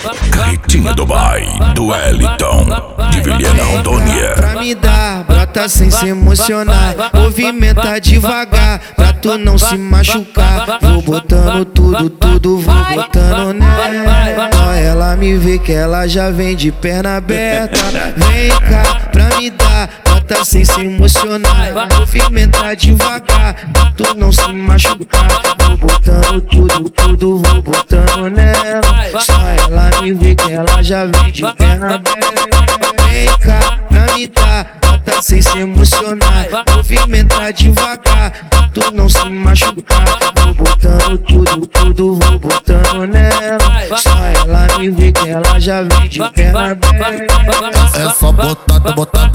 Carretinha do Bai, do Wellington, de Vilhena Rondônia. Pra me dar, brota sem se emocionar. Movimenta devagar, pra tu não se machucar. Vou botando tudo, vou botando nela. Ó, ela me vê que ela já vem de perna aberta. Vem cá, pra me dar, brota sem se emocionar. Movimenta devagar, pra tu não se machucar. Vou botando tudo, vou botando nela. Só ela me vê que ela já vem de perna aberta. Vem cá, pra me dar, brota sem se emocionar. Movimenta devagar, pra tu não se machucar. Vou botando tudo, vou botando nela. Só ela me vê que ela já vem de perna aberta. É só botada.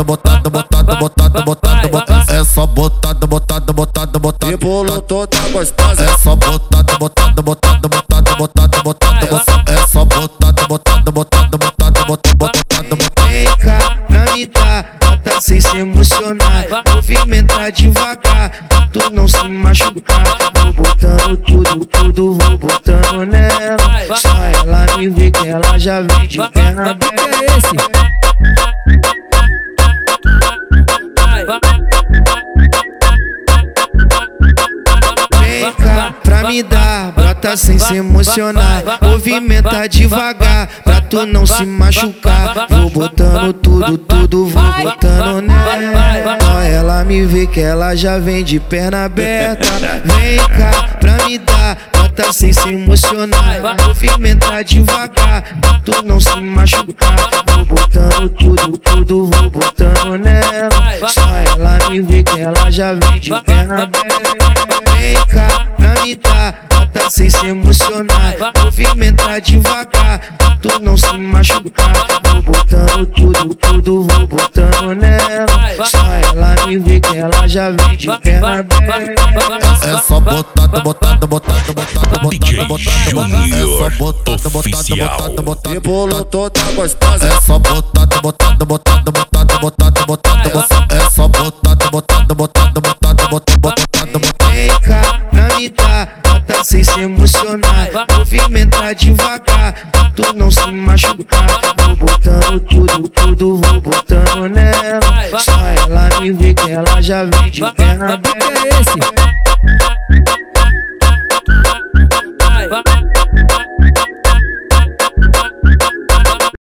É só botada. Rebolou toda gostosa. É só botada. É só botada. Vem cá, pra me dar, brota sem se emocionar. Movimenta devagar, pra tu não se machucar. Vou botando tudo, vou botando nela. Só ela me vê que ela já vem de perna aberta. Vem cá, pra me dar, brota sem se emocionar. Movimenta devagar, pra tu não se machucar. Vou botando tudo, vou botando nela. Ó, ela me vê que ela já vem de perna aberta. Vem cá, pra me dar, brota sem se emocionar. Movimenta devagar, pra tu não se machucar. Vou botando tudo, vou botando nela. Só ela me vê que ela já vem de perna aberta. Vem cá, pra me dar, brota sem se emocionar. Movimenta devagar, pra tu não se machucar. Vou botando tudo, vou botando nela. Só ela me vê que ela já vem de perna aberta. É só botada. DJ Júnior Oficial. Rebolou toda gostosa. É só botada. É só botada. Vem cá, pra me dar, brota sem se emocionar. Movimenta devagar, pra tu não se machucar. Vou botando tudo, vou botando nela. Só ela me vê que ela já vem de perna aberta.